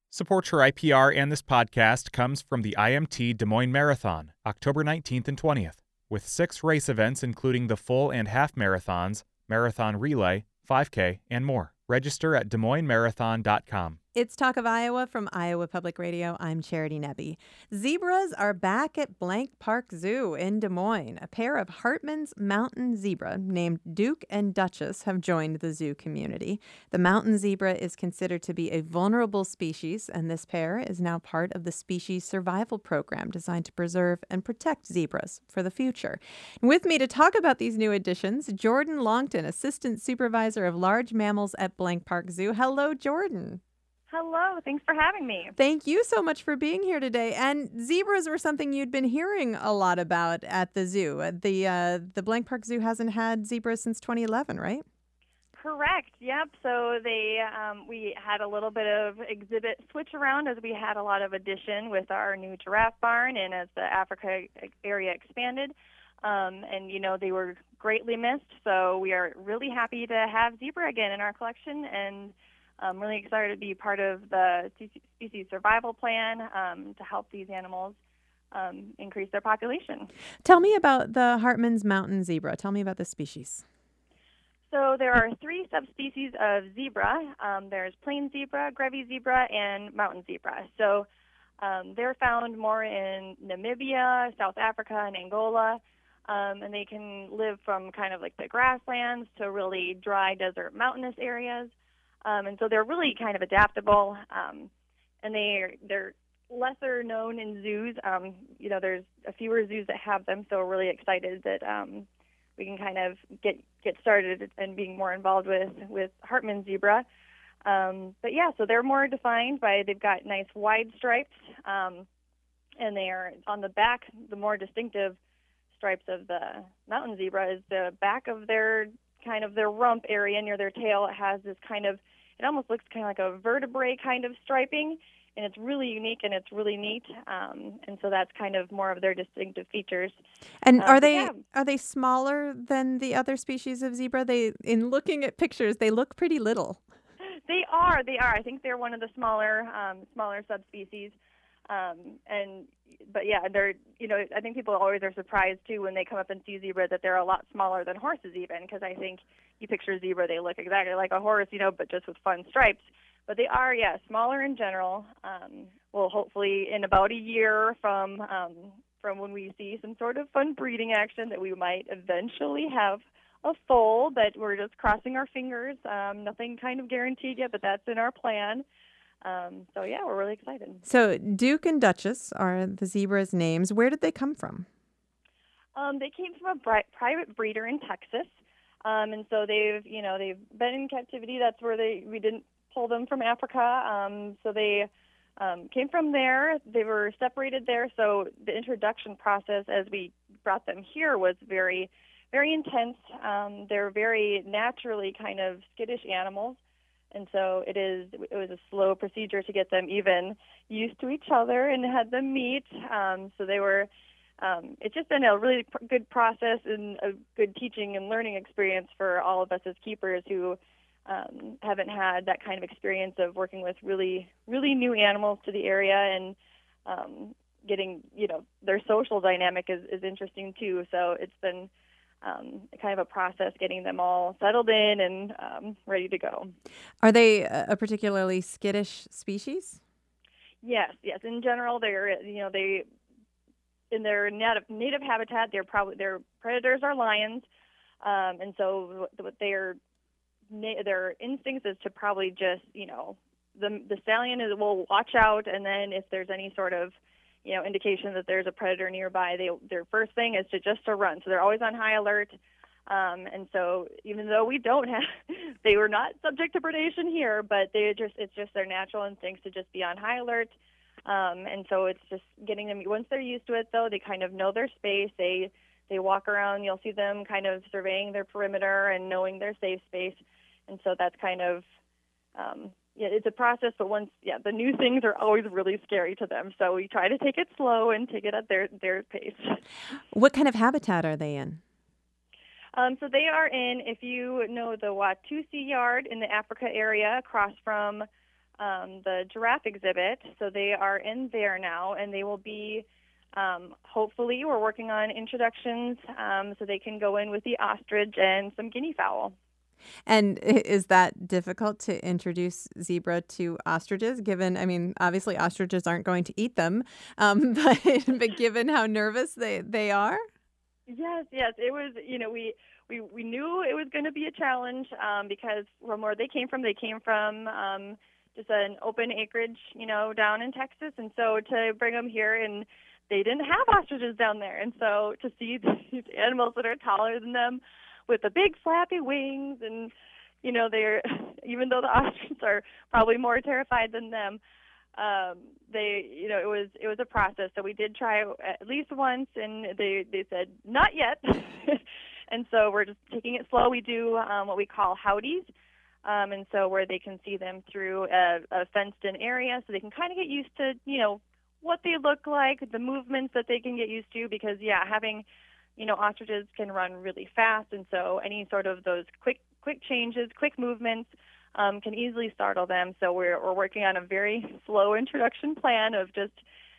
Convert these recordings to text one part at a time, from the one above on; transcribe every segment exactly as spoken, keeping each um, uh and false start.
Support for I P R and this podcast comes from the I M T Des Moines Marathon, October nineteenth and twentieth, with six race events including the full and half marathons, marathon relay, five K, and more. Register at des moines marathon dot com. It's Talk of Iowa from Iowa Public Radio. I'm Charity Nebbe. Zebras are back at Blank Park Zoo in Des Moines. A pair of Hartman's mountain zebra named Duke and Duchess have joined the zoo community. The mountain zebra is considered to be a vulnerable species, and this pair is now part of the species survival program designed to preserve and protect zebras for the future. With me to talk about these new additions, Jordan Longton, Assistant Supervisor of Large Mammals at Blank Park Zoo. Hello, Jordan. Hello, thanks for having me. Thank you so much for being here today. And zebras were something you'd been hearing a lot about at the zoo. The uh, the Blank Park Zoo hasn't had zebras since twenty eleven, right? Correct. Yep. So they um, we had a little bit of exhibit switch around as we had a lot of addition with our new giraffe barn and as the Africa area expanded. Um, and you know they were greatly missed. So we are really happy to have zebra again in our collection, and I'm really excited to be part of the species survival plan um, to help these animals um, increase their population. Tell me about the Hartman's mountain zebra. Tell me about this species. So there are three subspecies of zebra. Um, there's plain zebra, Grevy zebra, and mountain zebra. So um, they're found more in Namibia, South Africa, and Angola. Um, and they can live from kind of like the grasslands to really dry desert mountainous areas. Um, and so they're really kind of adaptable, um, and they're, they're lesser known in zoos. Um, you know, there's a fewer zoos that have them, so we're really excited that um, we can kind of get, get started and being more involved with, with Hartman's zebra. Um, but yeah, so they're more defined by, they've got nice wide stripes, um, and they are on the back. The more distinctive stripes of the mountain zebra is the back of their kind of their rump area near their tail. It has this kind of, it almost looks kind of like a vertebrae kind of striping, and it's really unique and it's really neat. Um, and so that's kind of more of their distinctive features. And Uh, are but they yeah. are they smaller than the other species of zebra? They, in looking at pictures, they look pretty little. They are, they are. I think they're one of the smaller, um, smaller subspecies. Um, and, but yeah, they're, you know, I think people always are surprised too when they come up and see zebra that they're a lot smaller than horses even, because I think you picture zebra, they look exactly like a horse, you know, but just with fun stripes. But they are, yeah, smaller in general. Um, well, hopefully in about a year from, um, from when we see some sort of fun breeding action that we might eventually have a foal, but we're just crossing our fingers. Um, nothing kind of guaranteed yet, but that's in our plan. Um, so, yeah, we're really excited. So Duke and Duchess are the zebra's names. Where did they come from? Um, they came from a bri- private breeder in Texas, um, and so they've, you know, they've been in captivity. That's where they we didn't pull them from Africa. Um, so they um, came from there. They were separated there. So the introduction process as we brought them here was very, very intense. Um, they're very naturally kind of skittish animals. And so it is. It was a slow procedure to get them even used to each other and had them meet. Um, so they were. Um, it's just been a really pr- good process and a good teaching and learning experience for all of us as keepers who um, haven't had that kind of experience of working with really, really new animals to the area, and um, getting, you know, their social dynamic is, is interesting too. So it's been Um, kind of a process getting them all settled in and um, ready to go. Are they a particularly skittish species? Yes, yes. In general, they're, you know, they in their native native habitat, they're probably their predators are lions, um, and so what their their instincts is to probably just, you know, the the stallion is will watch out, and then if there's any sort of, you know, indication that there's a predator nearby, they, their first thing is to just to run. So they're always on high alert. Um, and so even though we don't have, they were not subject to predation here, but they just, it's just their natural instincts to just be on high alert. Um, and so it's just getting them, once they're used to it though, they kind of know their space. They, they walk around, you'll see them kind of surveying their perimeter and knowing their safe space. And so that's kind of, um, yeah, it's a process, but once, yeah, the new things are always really scary to them. So we try to take it slow and take it at their, their pace. What kind of habitat are they in? Um, so they are in, if you know the Watusi Yard in the Africa area, across from um, the giraffe exhibit. So they are in there now, and they will be, um, hopefully, we're working on introductions um, so they can go in with the ostrich and some guinea fowl. And i- is that difficult to introduce zebra to ostriches, given, I mean, obviously ostriches aren't going to eat them, um, but, but given how nervous they, they are? Yes, yes, it was. You know, we we we knew it was going to be a challenge um, because from where they came from, they came from um, just an open acreage, you know, down in Texas, and so to bring them here, and they didn't have ostriches down there, and so to see these animals that are taller than them, with the big flappy wings, and you know, they're even though the ostriches are probably more terrified than them, um, they, you know, it was it was a process. So we did try at least once, and they they said not yet. And so we're just taking it slow. We do um, what we call howdies, um, and so where they can see them through a, a fenced-in area, so they can kind of get used to, you know, what they look like, the movements that they can get used to. Because yeah, having, you know, ostriches can run really fast, and so any sort of those quick quick changes, quick movements um, can easily startle them. So we're we're working on a very slow introduction plan of just,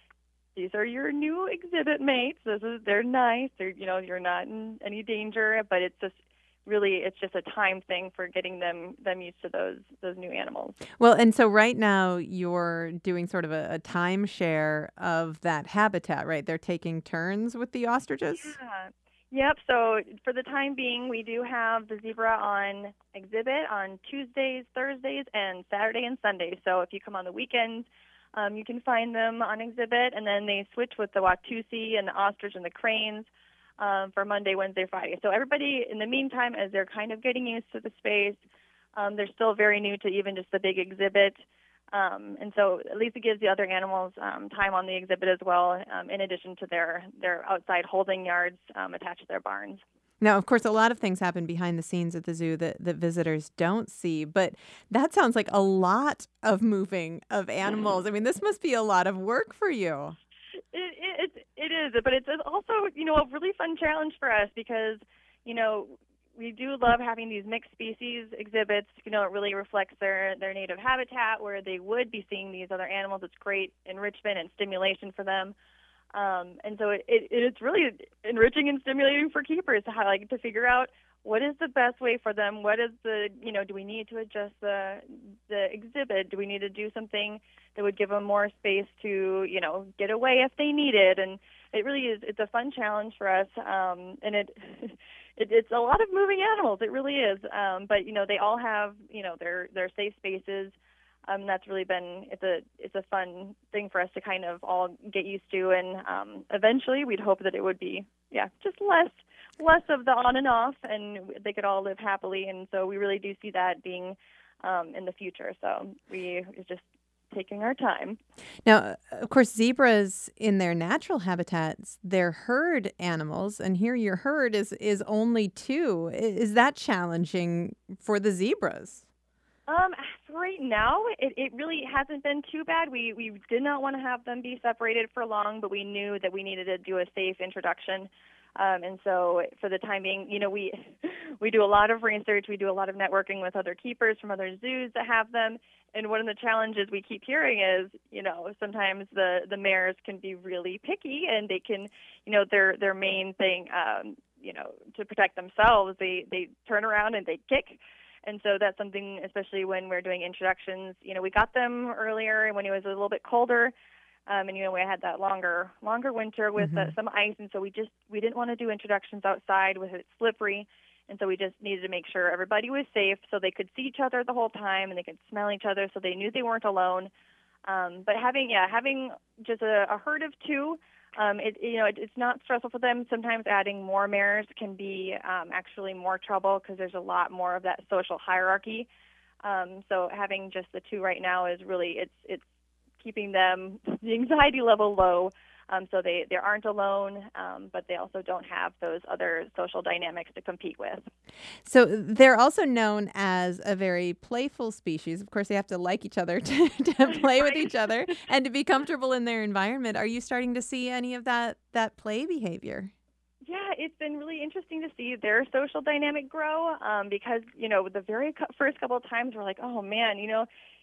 these are your new exhibit mates. This is they're nice. They're, you know, you're not in any danger, but it's just really it's just a time thing for getting them them used to those those new animals. Well, and so right now you're doing sort of a, a timeshare of that habitat, right? They're taking turns with the ostriches? Yeah. Yep. So for the time being, we do have the zebra on exhibit on Tuesdays, Thursdays, and Saturday and Sunday. So if you come on the weekends, um, you can find them on exhibit, and then they switch with the Watusi and the ostrich and the cranes um, for Monday, Wednesday, Friday. So everybody, in the meantime, as they're kind of getting used to the space, um, they're still very new to even just the big exhibit. Um, and so at least it gives the other animals um, time on the exhibit as well, um, in addition to their, their outside holding yards um, attached to their barns. Now, of course, a lot of things happen behind the scenes at the zoo that, that visitors don't see, but that sounds like a lot of moving of animals. I mean, this must be a lot of work for you. It, it, it, it is, but it's also, you know, a really fun challenge for us because, you know, we do love having these mixed species exhibits. You know, it really reflects their, their native habitat where they would be seeing these other animals. It's great enrichment and stimulation for them. Um, and so it, it, it's really enriching and stimulating for keepers to, how, like, to figure out what is the best way for them. What is the, you know, do we need to adjust the the exhibit? Do we need to do something that would give them more space to, you know, get away if they need it? And it really is, it's a fun challenge for us. Um, and it, it, it's a lot of moving animals. It really is. Um, but, you know, they all have, you know, their, their safe spaces. Um, that's really been, it's a it's a fun thing for us to kind of all get used to, and um, eventually we'd hope that it would be, yeah, just less less of the on and off, and they could all live happily. And so we really do see that being um, in the future. So we are just taking our time. Now, of course, zebras in their natural habitats, they're herd animals, and here your herd is is only two. I- Is that challenging for the zebras? Um, right now, it, it really hasn't been too bad. We we did not want to have them be separated for long, but we knew that we needed to do a safe introduction. Um, and so for the time being, you know, we we do a lot of research. We do a lot of networking with other keepers from other zoos that have them. And one of the challenges we keep hearing is, you know, sometimes the, the mares can be really picky, and they can, you know, their their main thing, um, you know, to protect themselves, they, they turn around and they kick. And so that's something, especially when we're doing introductions, you know, we got them earlier when it was a little bit colder. Um, and, you know, we had that longer, longer winter with uh, hmm some ice. And so we just, we didn't want to do introductions outside with it slippery. And so we just needed to make sure everybody was safe so they could see each other the whole time and they could smell each other so they knew they weren't alone. Um, but having, yeah, having just a, a herd of two, Um, it, you know, it, it's not stressful for them. Sometimes adding more mares can be um, actually more trouble because there's a lot more of that social hierarchy. Um, so having just the two right now is really, it's it's keeping them, the anxiety level low, um, so they, they aren't alone, um, but they also don't have those other social dynamics to compete with. So they're also known as a very playful species. Of course, they have to like each other to, to play with each other and to be comfortable in their environment. Are you starting to see any of that that play behavior? Yeah, it's been really interesting to see their social dynamic grow um, because, you know, the very cu- first couple of times we're like, oh, man, you know,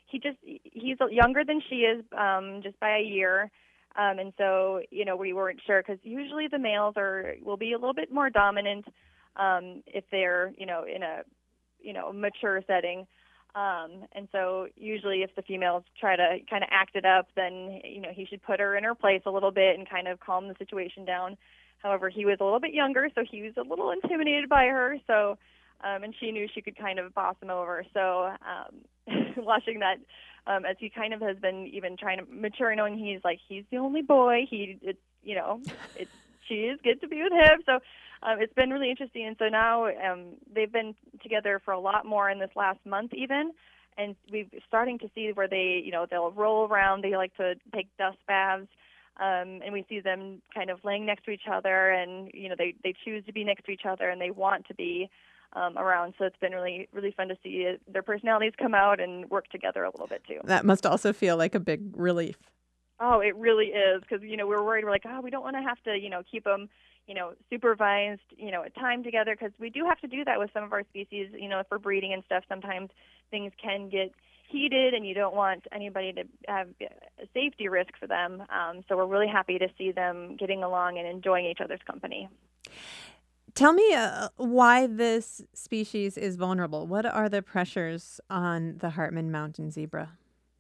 he just he's younger than she is, um, just by a year. Um, and so, you know, we weren't sure because usually the males are will be a little bit more dominant um, if they're, you know, in a, you know, mature setting. Um, and so usually if the females try to kind of act it up, then, you know, he should put her in her place a little bit and kind of calm the situation down. However, he was a little bit younger, so he was a little intimidated by her. So, um, and she knew she could kind of boss him over. So um, watching that, um, as he kind of has been even trying to mature, knowing he's like, he's the only boy. He, it's, you know, it's, she is good to be with him. So um, it's been really interesting. And so now um, they've been together for a lot more in this last month even. And we're starting to see where they, you know, they'll roll around. They like to take dust baths. Um, and we see them kind of laying next to each other, and you know they, they choose to be next to each other, and they want to be um, around. So it's been really really fun to see it, their personalities come out and work together a little bit too. That must also feel like a big relief. Oh, it really is, because you know we're worried. We're like, oh, we don't want to have to you know keep them you know supervised you know at time together, because we do have to do that with some of our species. You know, for breeding and stuff, sometimes things can get heated, and you don't want anybody to have a safety risk for them. Um, so we're really happy to see them getting along and enjoying each other's company. Tell me uh, why this species is vulnerable. What are the pressures on the Hartman Mountain zebra?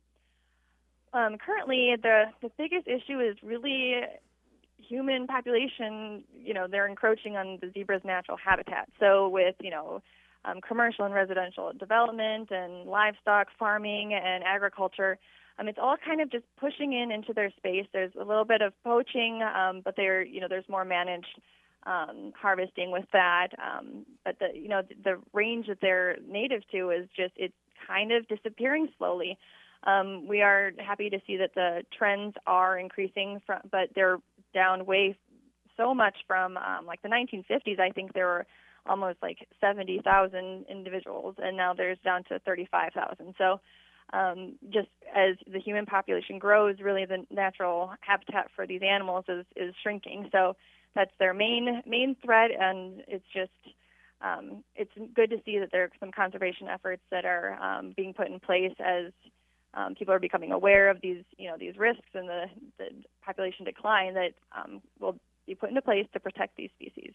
Um, currently, the, the biggest issue is really human population. You know, they're encroaching on the zebra's natural habitat. So with, you know, Um, commercial and residential development and livestock farming and agriculture. Um, it's all kind of just pushing in into their space. There's a little bit of poaching, um, but there, you know, there's more managed um, harvesting with that. Um, but the, you know, the, the range that they're native to is just it's kind of disappearing slowly. Um, we are happy to see that the trends are increasing, from, but they're down way so much from um, like the nineteen fifties. I think there were almost like seventy thousand individuals, and now there's down to thirty-five thousand. So um, just as the human population grows, really the natural habitat for these animals is, is shrinking. So that's their main main threat, and it's just um, it's good to see that there are some conservation efforts that are um, being put in place as um, people are becoming aware of these you know these risks and the, the population decline that um, will be put into place to protect these species.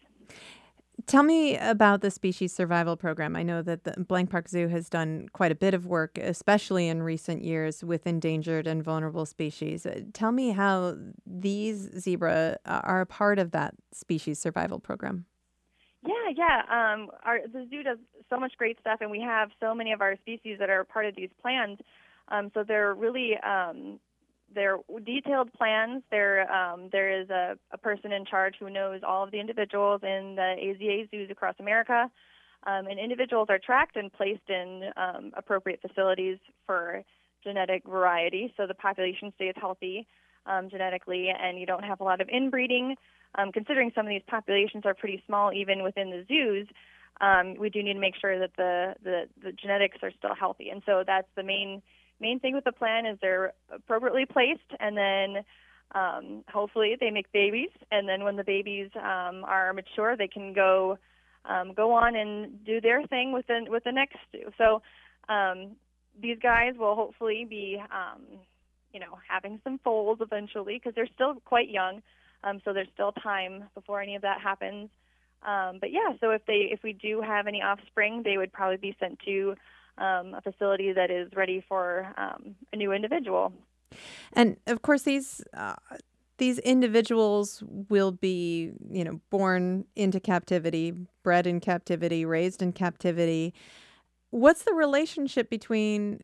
Tell me about the species survival program. I know that the Blank Park Zoo has done quite a bit of work, especially in recent years, with endangered and vulnerable species. Uh, Tell me how these zebra are a part of that species survival program. Yeah, yeah. Um, our, the zoo does so much great stuff, and we have so many of our species that are part of these plans. Um, so they're really um, they're detailed plans. There, um, there is a, a person in charge who knows all of the individuals in the A Z A zoos across America, um, and individuals are tracked and placed in um, appropriate facilities for genetic variety, so the population stays healthy um, genetically, and you don't have a lot of inbreeding. Um, considering some of these populations are pretty small, even within the zoos, um, we do need to make sure that the, the, the genetics are still healthy, and so that's the main. Main thing with the plan is they're appropriately placed, and then um, hopefully they make babies, and then when the babies um, are mature, they can go um, go on and do their thing with the, with the next two. So um, these guys will hopefully be, um, you know, having some foals eventually, because they're still quite young, um, so there's still time before any of that happens. Um, but yeah, so if they if we do have any offspring, they would probably be sent to Um, a facility that is ready for um, a new individual. And of course, these uh, these individuals will be, you know, born into captivity, bred in captivity, raised in captivity. What's the relationship between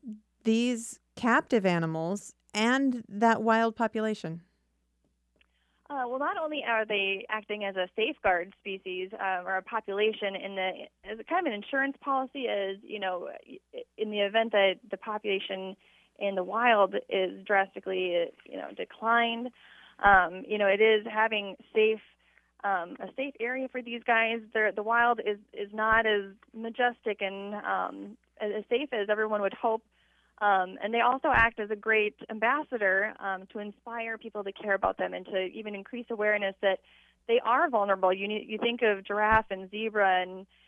these captive animals and that wild population? Uh, well, not only are they acting as a safeguard species um, or a population in the as a kind of an insurance policy, as you know, in the event that the population in the wild is drastically, you know, declined, um, you know, it is having safe um, a safe area for these guys. They're, the wild is is not as majestic and um, as safe as everyone would hope. Um, and they also act as a great ambassador um, to inspire people to care about them and to even increase awareness that they are vulnerable. You need, you think of giraffe and zebra and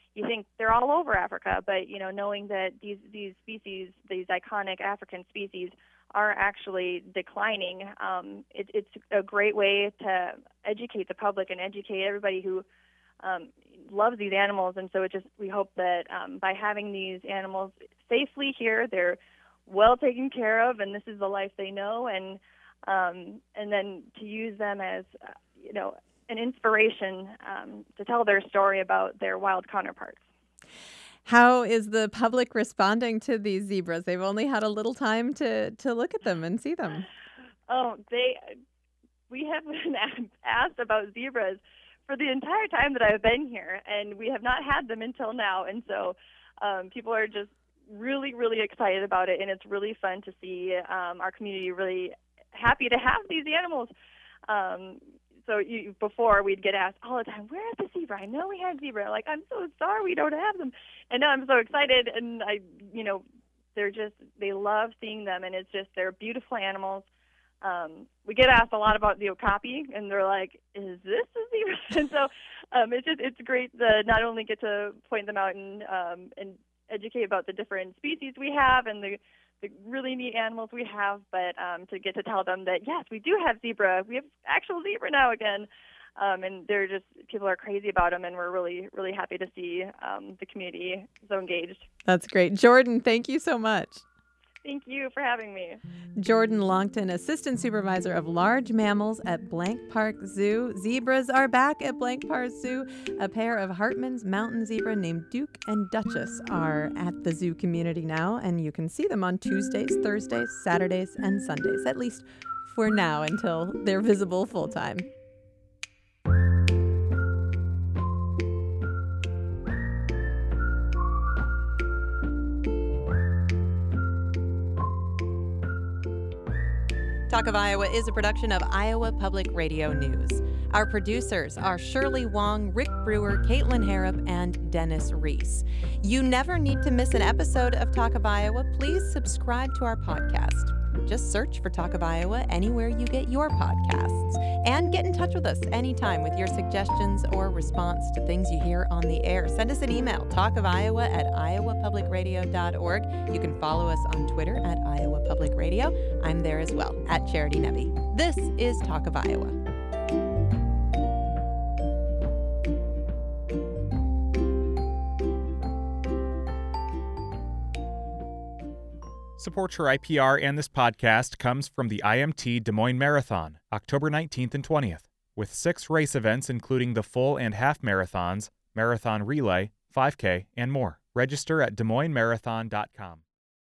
you think they're all over Africa, but you know, knowing that these these species, these iconic African species, are actually declining, um, it, it's a great way to educate the public and educate everybody who um, loves these animals. And so it just we hope that um, by having these animals safely here, they're well taken care of, and this is the life they know, and um, and then to use them as uh, you know an inspiration um, to tell their story about their wild counterparts. How is the public responding to these zebras? They've only had a little time to, to look at them and see them. Oh, they we have been asked about zebras for the entire time that I've been here, and we have not had them until now. And so um, people are just really, really excited about it, and it's really fun to see um, our community really happy to have these animals. Um, So you, before we'd get asked all the time, "Where's the zebra? I know we had zebra." Like, I'm so sorry we don't have them. And now I'm so excited, and I, you know, they're just they love seeing them, and it's just they're beautiful animals. Um, we get asked a lot about the okapi, and they're like, "Is this a zebra?" And so um, it's just it's great to not only get to point them out and um, and educate about the different species we have and the the really neat animals we have, but um, to get to tell them that, yes, we do have zebra. We have actual zebra now again. Um, and they're just, people are crazy about them, and we're really, really happy to see um, the community so engaged. That's great. Jordan, thank you so much. Thank you for having me. Jordan Longton, Assistant Supervisor of Large Mammals at Blank Park Zoo. Zebras are back at Blank Park Zoo. A pair of Hartman's mountain zebra named Duke and Duchess are at the zoo community now, and you can see them on Tuesdays, Thursdays, Saturdays, and Sundays, at least for now until they're visible full-time. Talk of Iowa is a production of Iowa Public Radio News. Our producers are Shirley Wong, Rick Brewer, Caitlin Harrop, and Dennis Reese. You never need to miss an episode of Talk of Iowa. Please subscribe to our podcast. Just search for Talk of Iowa anywhere you get your podcasts. And get in touch with us anytime with your suggestions or response to things you hear on the air. Send us an email, talkofiowa at iowa public radio dot org. You can follow us on Twitter at Iowa Public Radio. I'm there as well, at Charity Nebbe. This is Talk of Iowa. Support for I P R and this podcast comes from the I M T Des Moines Marathon, October nineteenth and twentieth, with six race events including the full and half marathons, marathon relay, five K, and more. Register at des moines marathon dot com.